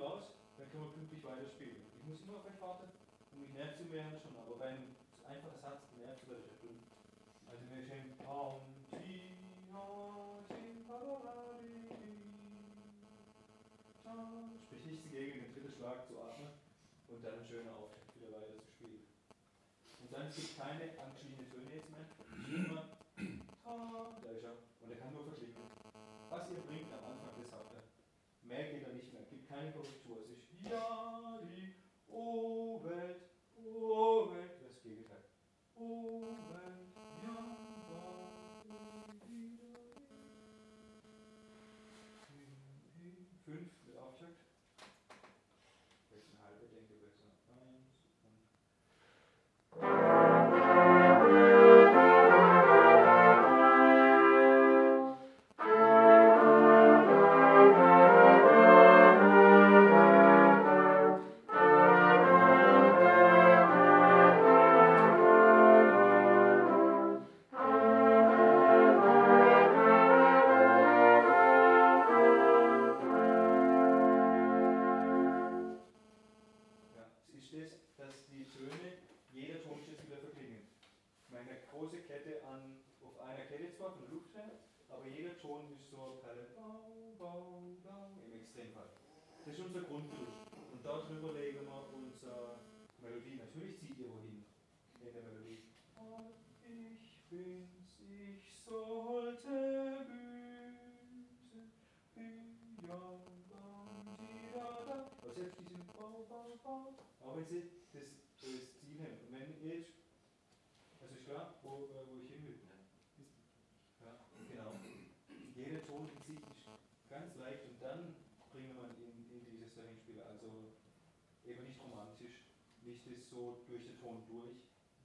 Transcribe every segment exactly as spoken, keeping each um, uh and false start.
raus, dann können wir pünktlich weiterspielen. Ich muss immer auf euch warten und mich nervt zu werden schon, aber bei einem einfachen Satz nervt es vielleicht schon. Also wir stellen Tom, Tino, Tim, sprich nichts dagegen, den dritten Schlag zu atmen und dann ein schöner Auftakt wieder weiter zu spielen. Und dann gibt es keine angeschriebenen Töne jetzt mehr. Immer Tom, da ist er. Und er kann nur verklingen. Was ihr bringt am Anfang, das habt ihr. Mehr geht er nicht mehr. Es gibt keine Korrektur. Es ist ja die O-Welt, O-Welt. Das ist das Gegenteil. O-Welt, ja, fünf mit Auftakt. Vielleicht eine halbe, denke ich besser. Eins so durch den Ton durch.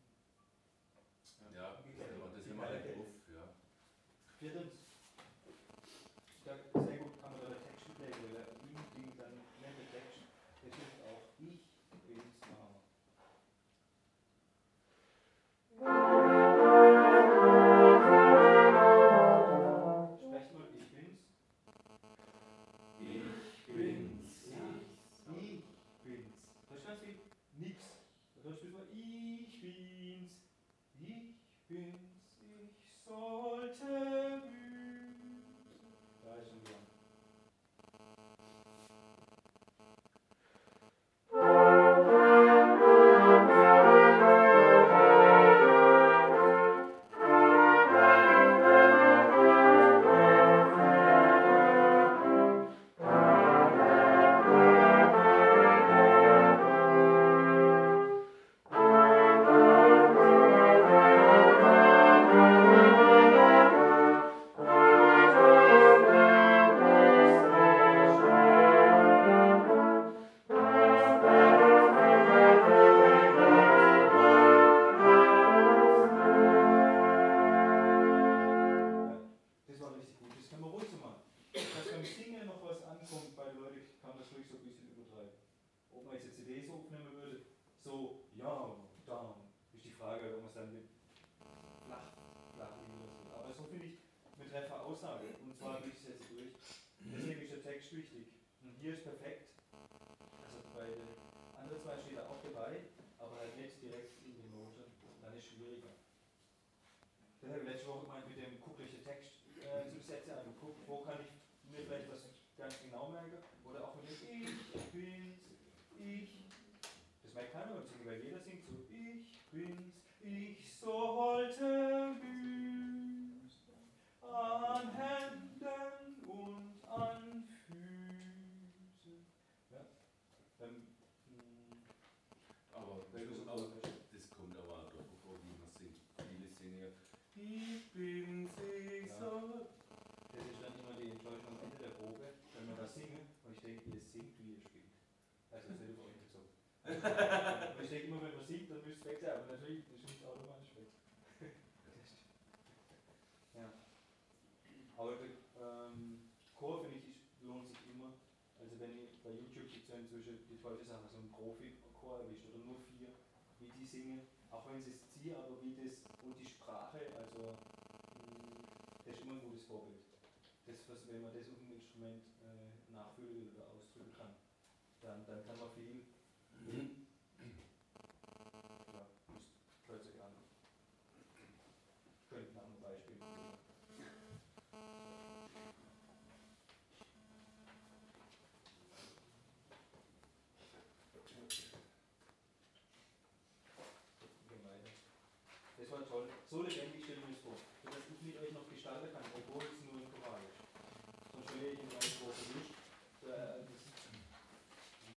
Ja, ja das ist immer ein Beruf, ja. Viertens, da sehr gut kann man da der Text mitlegen, weil er unbedingt dann nennt der Text, der hilft auch ich bin's machen. Sprecht mal, ich bin's. Ich bin's. Ich bin's. Das ist ganz viel nix. Dann spielt man ich bin's, ich bin's, ich sollte büßen. Da ist schon wieder. Ich denke immer, wenn man singt, dann müsste es weg sein, aber natürlich ist es nicht automatisch weg. Ja. Aber ähm, Chor, finde ich, lohnt sich immer. Also wenn ich bei YouTube gibt es ja inzwischen die tolle Sache, so einen Profi-Chor erwischt oder nur vier, wie die singen, auch wenn sie es ziehen, aber wie das und die Sprache, also mh, das ist immer ein gutes Vorbild. Das, was, wenn man das auf dem Instrument äh, nachfühlen will oder ausdrücken kann. so lebendig